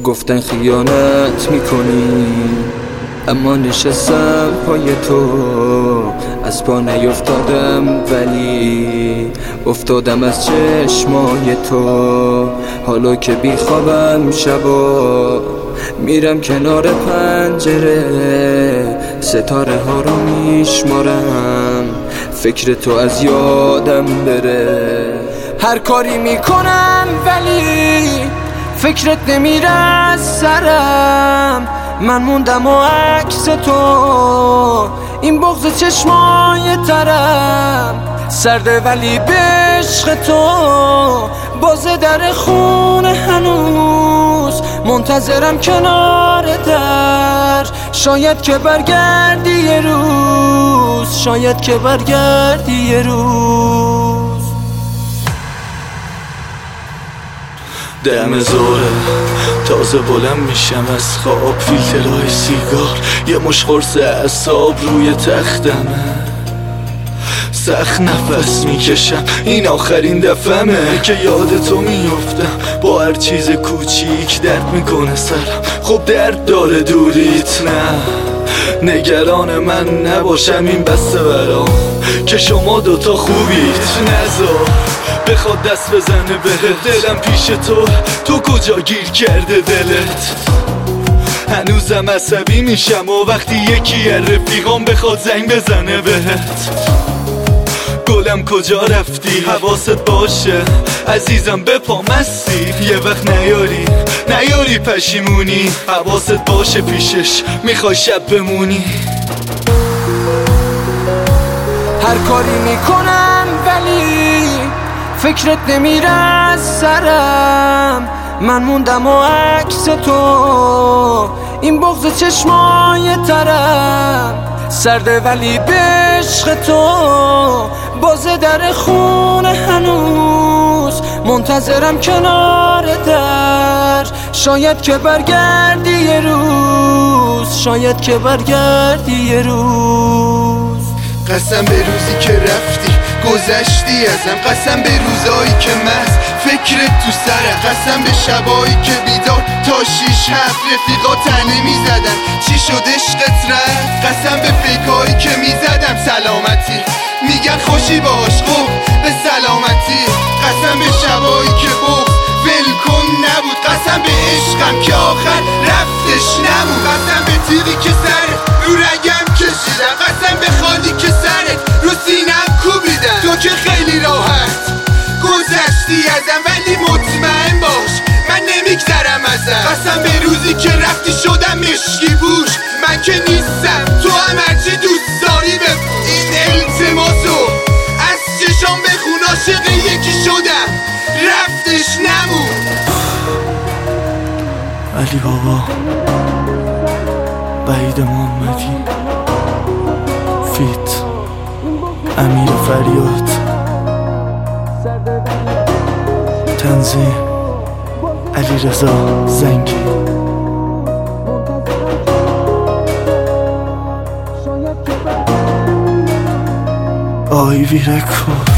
گفتن خیانت میکنی، اما نشستم پای تو. از پا نیفتادم ولی افتادم از چشمای تو. حالا که بیخوابم شبا میرم کنار پنجره، ستاره ها رو میشمارم، فکر تو از یادم بره. هر کاری میکنم ولی فکرت نمیره از سرم. من موندم و عکس تو، این بغض چشمای ترم سرده ولی به عشق تو بازه در خونه هنوز منتظرم کنار در. شاید که برگردی یه روز، شاید که برگردی یه روز. دم زوره تازه بلند میشم از خواب، فیلترهای سیگار یه مش قرص اعصاب روی تختمه. سخت نفس میکشم، این آخرین دفعمه که یاد تو میفتم. با هر چیز کوچیک درد میکنه سرم، خب درد داره دوریت نه. نگران من نباشم این بسته برام که شما دوتا خوبید. نذار بخواد دست بزنه بهت، دلم پیش تو کجا گیر کرده دلت؟ هنوزم عصبی میشم و وقتی یکی از رفیقام بخواد زنگ بزنه بهت. گلم کجا رفتی؟ حواست باشه عزیزم به پا مستی، یه وقت نیاری پشیمونی. حواست باشه پیشش میخوای شب بمونی. هر کاری میکنم ولی فکرت نمیره از سرم. من موندم و عکس تو، این بغض چشمای ترم سرده ولی به عشق تو بازه در خونه هنوز منتظرم کنار در. شاید که برگردی یه روز، شاید که برگردی یه روز. قسم به روزی که رفتی گذشتی ازم، قسم به روزایی که محض فکرت تو سرم، قسم به شبایی که بیدار تا 6 7 رفیقا تنه میزدن چی شد عشقت رفت. قسم به فیکایی که میزدم سلامتی میگن خوشی باش، خب به سلامتی. قسم به شبایی که بغض ولکن نبود، قسم به عشقم که آخر رفتش نمود. قسم به تیغی که سرت رو رگم کشیدم، قسم به خالی که سرت رو سینم کوبیدم. تو که خیلی راحت گذشتی ازم ولی مطمئن باش من نمیگذرم ازم. قسم به روزی که رفتی شدم مشکی بوش، من که نیستم تو هم هرچی دوست داری بپوش. این التماسو از چشام بخون، عاشق یکی شدم رفتش نمون. علی بابا، وحید محمدی، فیت امیر فریاد، تنظیم علیرضا زنگی. آی ویرکو